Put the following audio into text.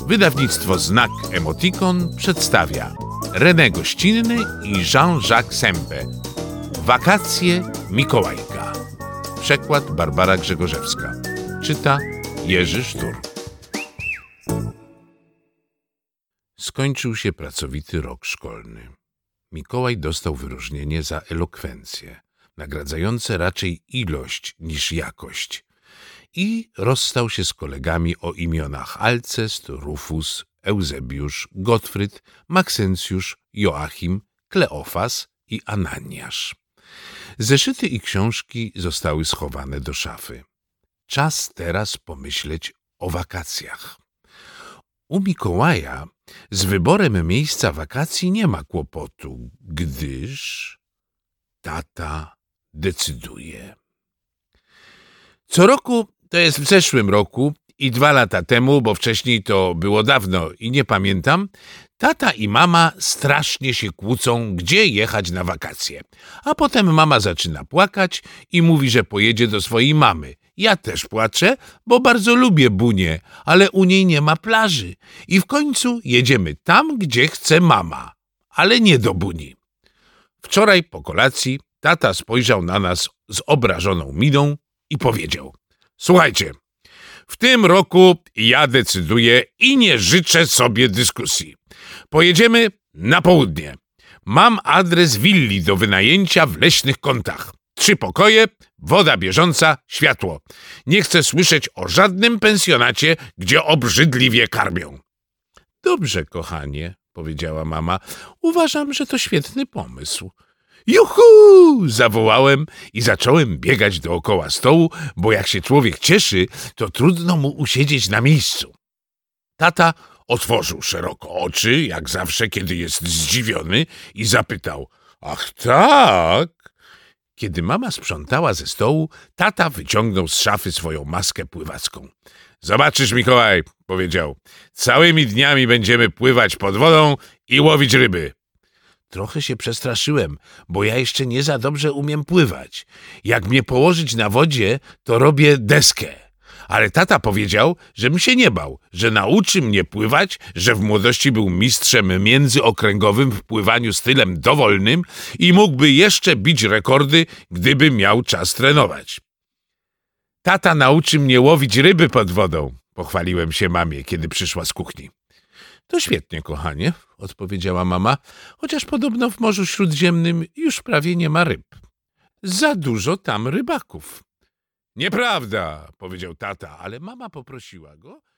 Wydawnictwo Znak Emotikon przedstawia René Gościnny i Jean-Jacques Sempe. Wakacje Mikołajka. Przekład Barbara Grzegorzewska. Czyta Jerzy Sztur. Skończył się pracowity rok szkolny. Mikołaj dostał wyróżnienie za elokwencję, nagradzające raczej ilość niż jakość, i rozstał się z kolegami o imionach Alcest, Rufus, Eusebiusz, Gottfried, Maksencjusz, Joachim, Kleofas i Ananiasz. Zeszyty i książki zostały schowane do szafy. Czas teraz pomyśleć o wakacjach. U Mikołaja z wyborem miejsca wakacji nie ma kłopotu, gdyż tata decyduje. Co roku, to jest w zeszłym roku i 2 lata temu, bo wcześniej to było dawno i nie pamiętam, tata i mama strasznie się kłócą, gdzie jechać na wakacje. A potem mama zaczyna płakać i mówi, że pojedzie do swojej mamy. Ja też płaczę, bo bardzo lubię Bunię, ale u niej nie ma plaży. I w końcu jedziemy tam, gdzie chce mama, ale nie do Buni. Wczoraj po kolacji tata spojrzał na nas z obrażoną miną i powiedział: słuchajcie, w tym roku ja decyduję i nie życzę sobie dyskusji. Pojedziemy na południe. Mam adres willi do wynajęcia w Leśnych Kątach. 3 pokoje, woda bieżąca, światło. Nie chcę słyszeć o żadnym pensjonacie, gdzie obrzydliwie karmią. Dobrze, kochanie, powiedziała mama. Uważam, że to świetny pomysł. Juhu! Zawołałem i zacząłem biegać dookoła stołu, bo jak się człowiek cieszy, to trudno mu usiedzieć na miejscu. Tata otworzył szeroko oczy, jak zawsze, kiedy jest zdziwiony, i zapytał: ach tak? Kiedy mama sprzątała ze stołu, tata wyciągnął z szafy swoją maskę pływacką. Zobaczysz, Mikołaj, powiedział, całymi dniami będziemy pływać pod wodą i łowić ryby. Trochę się przestraszyłem, bo ja jeszcze nie za dobrze umiem pływać. Jak mnie położyć na wodzie, to robię deskę. Ale tata powiedział, żebym się nie bał, że nauczy mnie pływać, że w młodości był mistrzem międzyokręgowym w pływaniu stylem dowolnym i mógłby jeszcze bić rekordy, gdyby miał czas trenować. Tata nauczy mnie łowić ryby pod wodą, pochwaliłem się mamie, kiedy przyszła z kuchni. To świetnie, kochanie, odpowiedziała mama, chociaż podobno w Morzu Śródziemnym już prawie nie ma ryb. Za dużo tam rybaków. Nieprawda, powiedział tata, ale mama poprosiła go,